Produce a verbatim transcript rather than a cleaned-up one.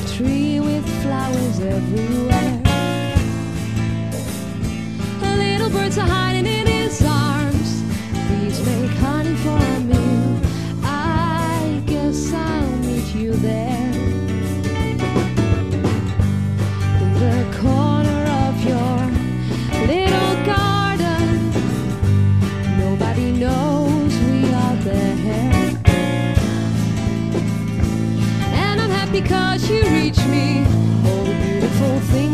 tree with flowers everywhere. Little birds are hiding in his arms. Bees make honey for me. I guess I'll meet you there. In the corner of your little garden, nobody knows we are there. And I'm happy 'cause you reach me. All the beautiful things